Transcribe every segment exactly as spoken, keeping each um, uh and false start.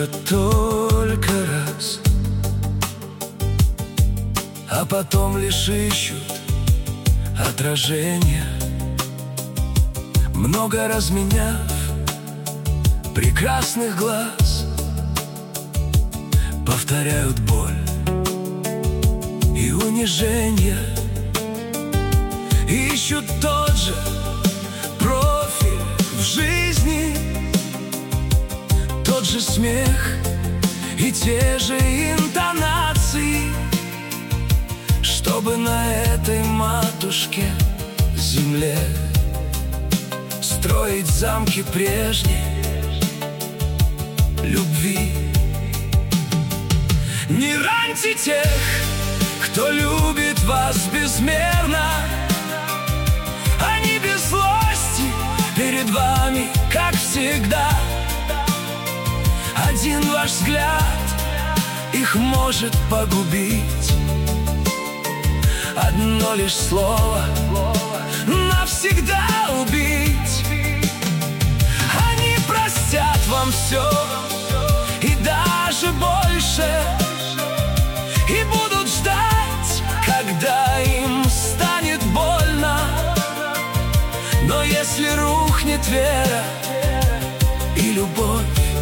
может только раз, а потом лишь ищут отражения, много разменяв прекрасных глаз. Повторяют боль и унижение, ищут тот же профиль в жизни, тот же смех и те же интонации, чтобы на этой матушке земле строить замки прежней любви. Не раньте тех, кто любит вас безмерно, они без злости перед вами, как всегда. Один ваш взгляд их может погубить, одно лишь слово навсегда убить. Они простят вам все и даже больше, и будут ждать, когда им станет больно. Но если рухнет вера и любовь,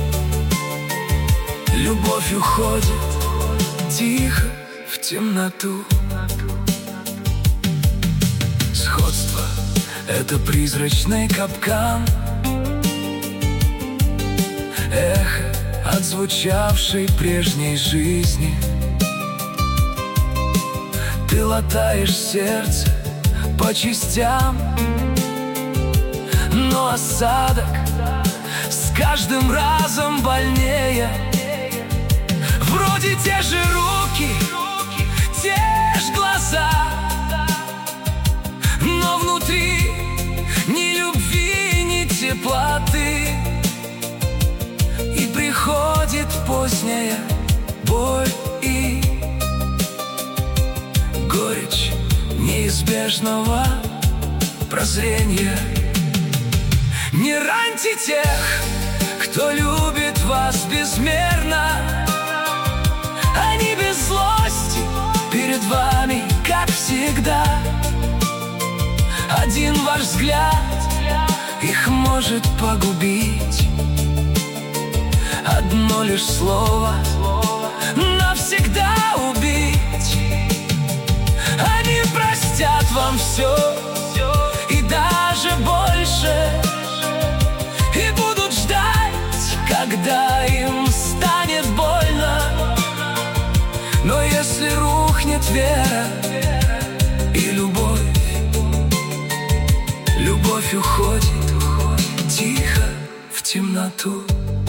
любовь уходит тихо в темноту. Сходство — это призрачный капкан, эхо отзвучавшей прежней жизни. Ты латаешь сердце по частям, но осадок с каждым разом больнее. Вроде те же руки, те же глаза, но внутри ни любви, ни теплоты. И приходит поздняя боль и горечь неизбежного прозрения. Не раньте тех, кто любит вас безмерно, они без злости перед вами, как всегда. Один ваш взгляд их может погубить, одно лишь слово навсегда убить. Они простят вам все и даже больше, и будут ждать, когда им станет больно. Но если рухнет вера и любовь, любовь уходит тихо в темноту.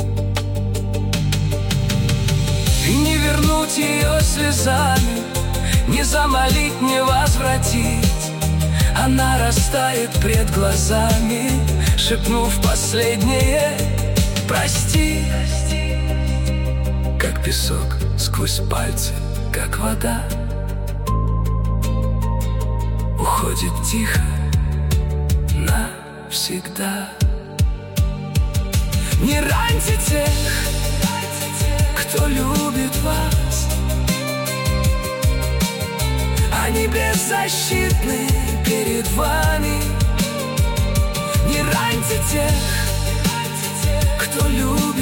И не вернуть ее слезами, не замолить, не возвратить. Она растает пред глазами, шепнув последнее «прости». Как песок сквозь пальцы, как вода, уходит тихо навсегда. Не раньте тех, кто любит вас, они беззащитны перед вами. Не раньте тех, кто любит